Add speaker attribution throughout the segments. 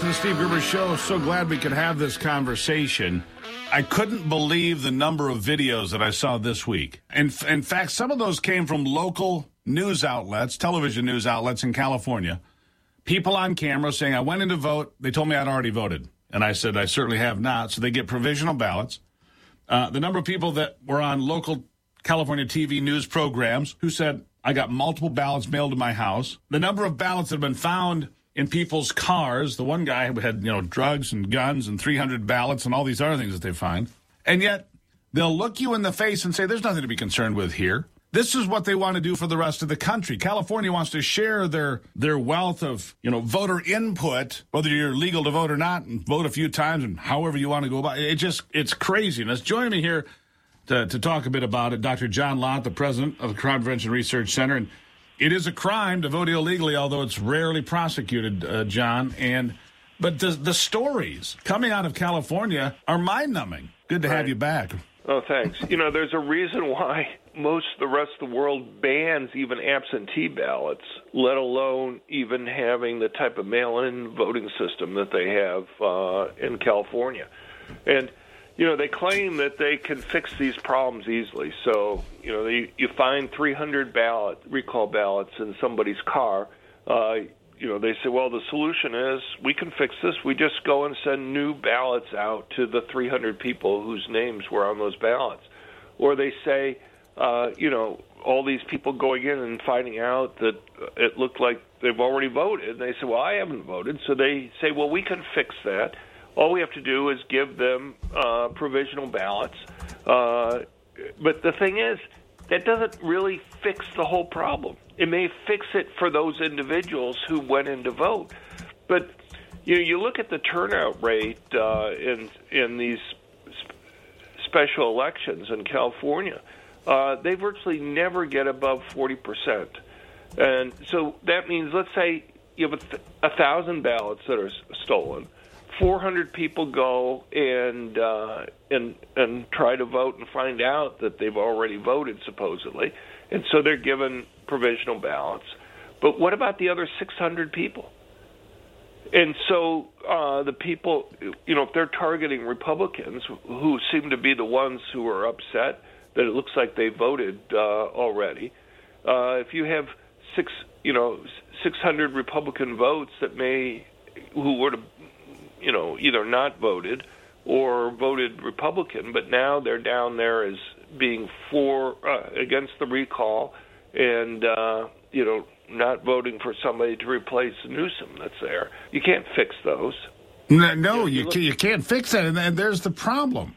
Speaker 1: to the Steve Gerber Show. So glad we could have this conversation. I couldn't believe the number of videos that I saw this week. In fact, some of those came from local news outlets, television news outlets in California. People on camera saying, I went in to vote. They told me I'd already voted. And I said, I certainly have not. So they get provisional ballots. The number of people that were on local California TV news programs who said, I got multiple ballots mailed to my house. The number of ballots that have been found in people's cars. The one guy had, drugs and guns and 300 ballots and all these other things that they find. And yet they'll look you in the face and say, there's nothing to be concerned with here. This is what they want to do for the rest of the country. California wants to share their wealth of, voter input, whether you're legal to vote or not, and vote a few times and however you want to go about it. It's craziness. Joining me here to talk a bit about it, Dr. John Lott, the president of the Crime Prevention Research Center. And it is a crime to vote illegally, although it's rarely prosecuted, John. But the stories coming out of California are mind-numbing. Good to have you back.
Speaker 2: Oh, thanks. There's a reason why most of the rest of the world bans even absentee ballots, let alone even having the type of mail-in voting system that they have in California. And they claim that they can fix these problems easily. So, you find 300 recall ballots in somebody's car. They say, well, the solution is we can fix this. We just go and send new ballots out to the 300 people whose names were on those ballots. Or they say, all these people going in and finding out that it looked like they've already voted. And they say, well, I haven't voted. So they say, well, we can fix that. All we have to do is give them provisional ballots. But the thing is, that doesn't really fix the whole problem. It may fix it for those individuals who went in to vote. But you look at the turnout rate in these special elections in California, they virtually never get above 40%. And so that means, let's say you have 1,000 ballots that are stolen. 400 people go and try to vote and find out that they've already voted, supposedly, and so they're given provisional ballots. But what about the other 600 people? And so the people, if they're targeting Republicans, who seem to be the ones who are upset that it looks like they voted already, if you have 600 Republican votes who would have either not voted or voted Republican, but now they're down there as being against the recall and, not voting for somebody to replace Newsom that's there. You can't fix those.
Speaker 1: No, you can't fix that, and there's the problem.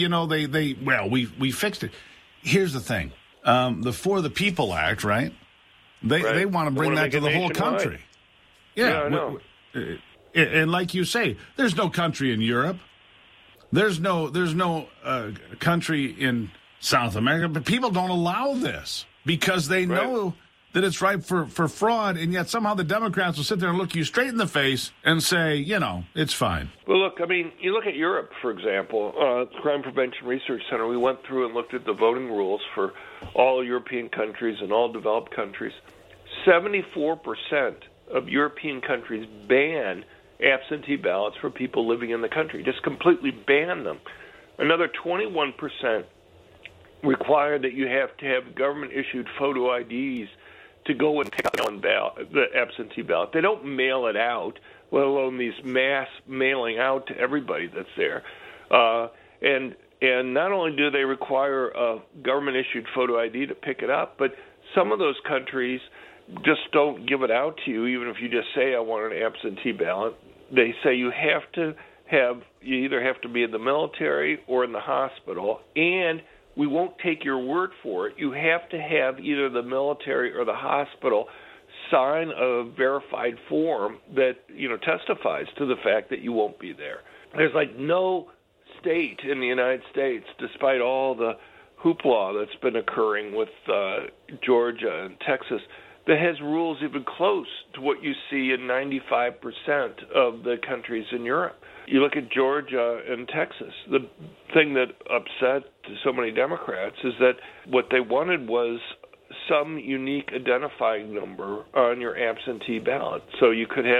Speaker 1: We fixed it. Here's the thing. The For the People Act, right? They want to bring that to the whole country.
Speaker 2: Yeah, I know.
Speaker 1: And like you say, there's no country in Europe. There's no country in South America. But people don't allow this because they know that it's ripe for fraud. And yet somehow the Democrats will sit there and look you straight in the face and say, it's fine.
Speaker 2: Well, look, you look at Europe, for example, the Crime Prevention Research Center. We went through and looked at the voting rules for all European countries and all developed countries. 74% of European countries ban absentee ballots for people living in the country, just completely ban them. Another 21% require that you have to have government-issued photo IDs to go and pick up the absentee ballot. They don't mail it out, let alone these mass mailing out to everybody that's there. And not only do they require a government-issued photo ID to pick it up, but some of those countries just don't give it out to you, even if you just say, I want an absentee ballot. They say you either have to be in the military or in the hospital, and we won't take your word for it. You have to have either the military or the hospital sign a verified form that, testifies to the fact that you won't be there. There's no state in the United States, despite all the hoopla that's been occurring with Georgia and Texas, that has rules even close to what you see in 95% of the countries in Europe. You look at Georgia and Texas. The thing that upset so many Democrats is that what they wanted was some unique identifying number on your absentee ballot. So you could have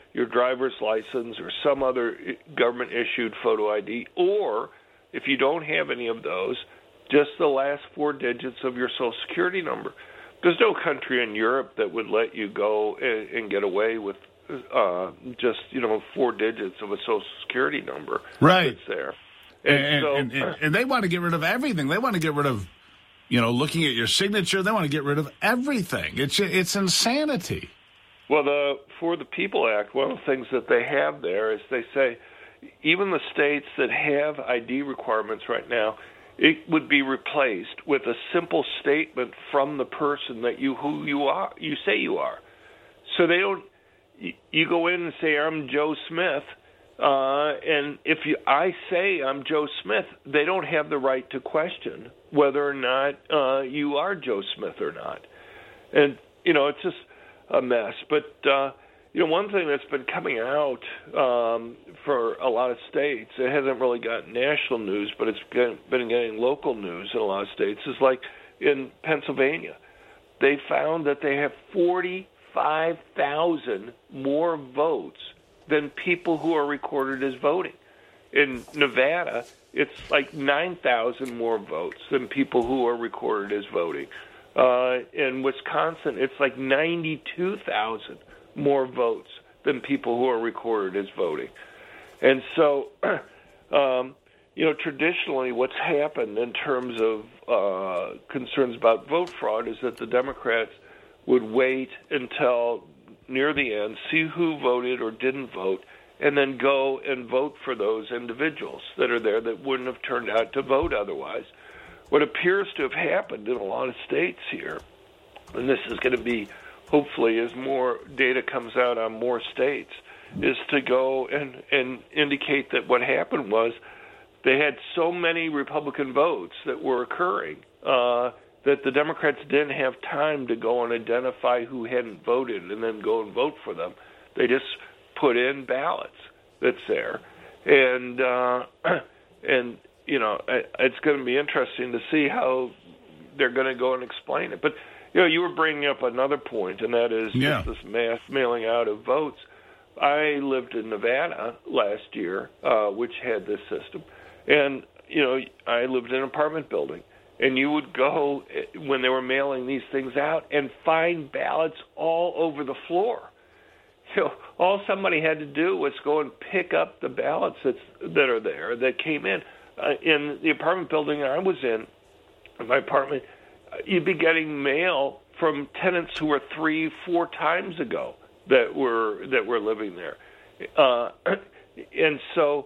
Speaker 2: your driver's license or some other government-issued photo ID, or if you don't have any of those, just the last 4 digits of your Social Security number. There's no country in Europe that would let you go and get away with just 4 digits of a Social Security number.
Speaker 1: Right.
Speaker 2: That's there.
Speaker 1: And they want to get rid of everything. They want to get rid of, looking at your signature. They want to get rid of everything. It's insanity.
Speaker 2: Well, the For the People Act, one of the things that they have there is they say even the states that have ID requirements right now, it would be replaced with a simple statement from the person that you say you are. So they don't. You go in and say, I'm Joe Smith, and if I say I'm Joe Smith, they don't have the right to question whether or not you are Joe Smith or not. And, it's just a mess. But, one thing that's been coming out for a lot of states, it hasn't really gotten national news, but it's been getting local news in a lot of states, is like in Pennsylvania. They found that they have 45,000 more votes than people who are recorded as voting. In Nevada, it's like 9,000 more votes than people who are recorded as voting. In Wisconsin, it's like 92,000 more votes than people who are recorded as voting. And so, traditionally what's happened in terms of concerns about vote fraud is that the Democrats would wait until near the end, see who voted or didn't vote, and then go and vote for those individuals that are there that wouldn't have turned out to vote otherwise. What appears to have happened in a lot of states here, and this is going to be, hopefully, as more data comes out on more states, is to go and indicate that what happened was they had so many Republican votes that were occurring that the Democrats didn't have time to go and identify who hadn't voted and then go and vote for them. They just put in ballots that's there. And it's going to be interesting to see how they're going to go and explain it. But, you were bringing up another point, and that is just this mass mailing out of votes. I lived in Nevada last year, which had this system. And, I lived in an apartment building. And you would go, when they were mailing these things out, and find ballots all over the floor. All somebody had to do was go and pick up the ballots that are there, that came in. In the apartment building I was in my apartment, you'd be getting mail from tenants who were 3-4 times ago that were living there. And so...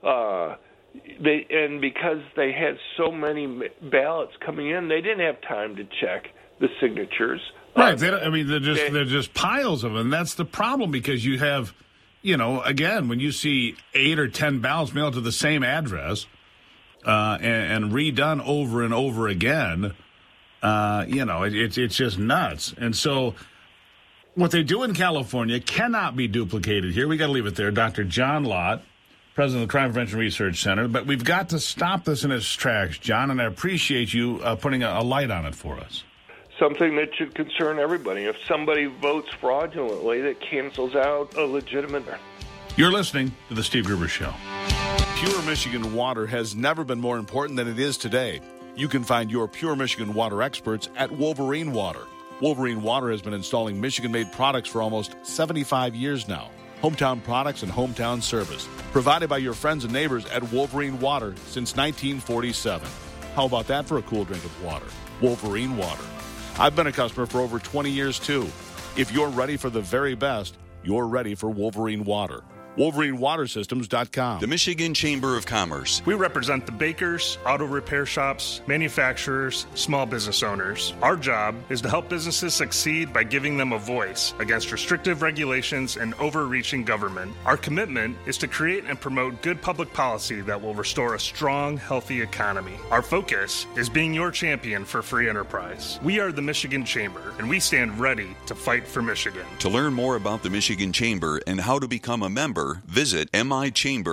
Speaker 2: because they had so many ballots coming in, they didn't have time to check the signatures.
Speaker 1: Right. They're just piles of them. And that's the problem, because you have, again, when you see 8 or 10 ballots mailed to the same address and redone over and over again, it's just nuts. And so what they do in California cannot be duplicated here. We got to leave it there. Dr. John Lott, president of the Crime Prevention Research Center. But we've got to stop this in its tracks, John, and I appreciate you putting a light on it for us.
Speaker 2: Something that should concern everybody. If somebody votes fraudulently, that cancels out a legitimate...
Speaker 1: You're listening to The Steve Gruber Show.
Speaker 3: Pure Michigan water has never been more important than it is today. You can find your Pure Michigan water experts at Wolverine Water. Wolverine Water has been installing Michigan-made products for almost 75 years now. Hometown products and hometown service, provided by your friends and neighbors at Wolverine Water since 1947. How about that for a cool drink of water? Wolverine Water. I've been a customer for over 20 years, too. If you're ready for the very best, you're ready for Wolverine Water. WolverineWaterSystems.com.
Speaker 4: The Michigan Chamber of Commerce.
Speaker 5: We represent the bakers, auto repair shops, manufacturers, small business owners. Our job is to help businesses succeed by giving them a voice against restrictive regulations and overreaching government. Our commitment is to create and promote good public policy that will restore a strong, healthy economy. Our focus is being your champion for free enterprise. We are the Michigan Chamber, and we stand ready to fight for Michigan.
Speaker 4: To learn more about the Michigan Chamber and how to become a member, visit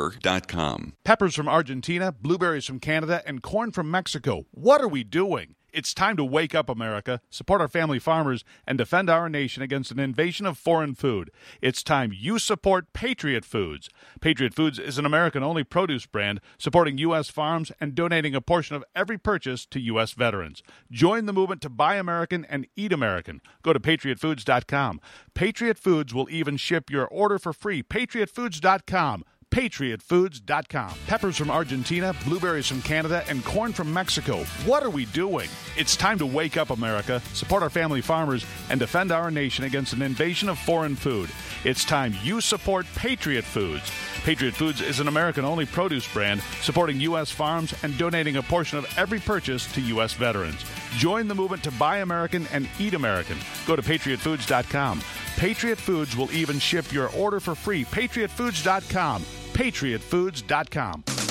Speaker 4: michamber.com.
Speaker 3: Peppers from Argentina, blueberries from Canada, and corn from Mexico. What are we doing? It's time to wake up, America, support our family farmers, and defend our nation against an invasion of foreign food. It's time you support Patriot Foods. Patriot Foods is an American-only produce brand supporting U.S. farms and donating a portion of every purchase to U.S. veterans. Join the movement to buy American and eat American. Go to patriotfoods.com. Patriot Foods will even ship your order for free. patriotfoods.com. patriotfoods.com. Peppers from Argentina, blueberries from Canada, and corn from Mexico. What are we doing? It's time to wake up, America, support our family farmers, and defend our nation against an invasion of foreign food. It's time you support Patriot Foods. Patriot Foods is an American-only produce brand supporting U.S. farms and donating a portion of every purchase to U.S. veterans. Join the movement to buy American and eat American. Go to patriotfoods.com. Patriot Foods will even ship your order for free. patriotfoods.com. patriotfoods.com.